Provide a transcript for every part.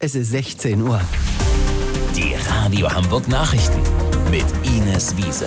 Es ist 16 Uhr. Die Radio Hamburg Nachrichten mit Ines Wiese.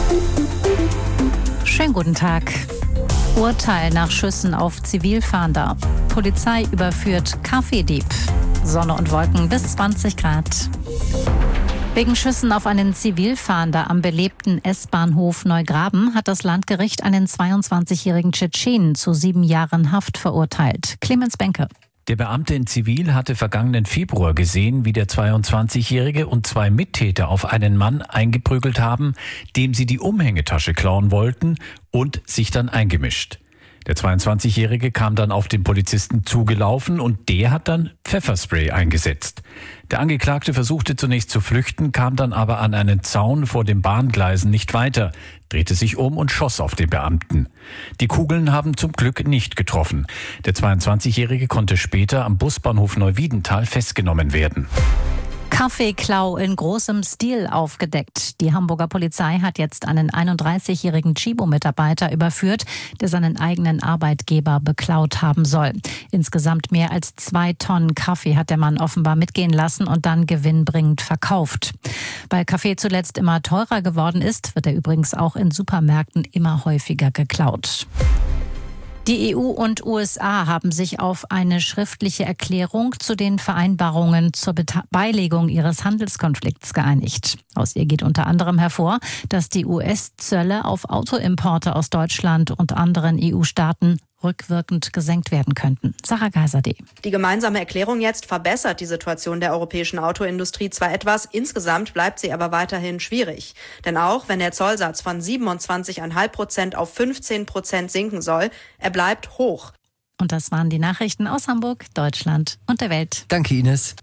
Schönen guten Tag. Urteil nach Schüssen auf Zivilfahnder. Polizei überführt Kaffeedieb. Sonne und Wolken bis 20 Grad. Wegen Schüssen auf einen Zivilfahnder am belebten S-Bahnhof Neugraben hat das Landgericht einen 22-jährigen Tschetschenen zu 7 Jahren Haft verurteilt. Clemens Benke. Der Beamte in Zivil hatte vergangenen Februar gesehen, wie der 22-Jährige und 2 Mittäter auf einen Mann eingeprügelt haben, dem sie die Umhängetasche klauen wollten, und sich dann eingemischt. Der 22-Jährige kam dann auf den Polizisten zugelaufen und der hat dann Pfefferspray eingesetzt. Der Angeklagte versuchte zunächst zu flüchten, kam dann aber an einen Zaun vor den Bahngleisen nicht weiter, drehte sich um und schoss auf den Beamten. Die Kugeln haben zum Glück nicht getroffen. Der 22-Jährige konnte später am Busbahnhof Neuwiedental festgenommen werden. Kaffeeklau in großem Stil aufgedeckt. Die Hamburger Polizei hat jetzt einen 31-jährigen Tchibo-Mitarbeiter überführt, der seinen eigenen Arbeitgeber beklaut haben soll. Insgesamt mehr als 2 Tonnen Kaffee hat der Mann offenbar mitgehen lassen und dann gewinnbringend verkauft. Weil Kaffee zuletzt immer teurer geworden ist, wird er übrigens auch in Supermärkten immer häufiger geklaut. Die EU und USA haben sich auf eine schriftliche Erklärung zu den Vereinbarungen zur Beilegung ihres Handelskonflikts geeinigt. Aus ihr geht unter anderem hervor, dass die US-Zölle auf Autoimporte aus Deutschland und anderen EU-Staaten rückwirkend gesenkt werden könnten. Sarah Geiserde. Die gemeinsame Erklärung jetzt verbessert die Situation der europäischen Autoindustrie zwar etwas, insgesamt bleibt sie aber weiterhin schwierig. Denn auch wenn der Zollsatz von 27,5% auf 15% sinken soll, er bleibt hoch. Und das waren die Nachrichten aus Hamburg, Deutschland und der Welt. Danke, Ines.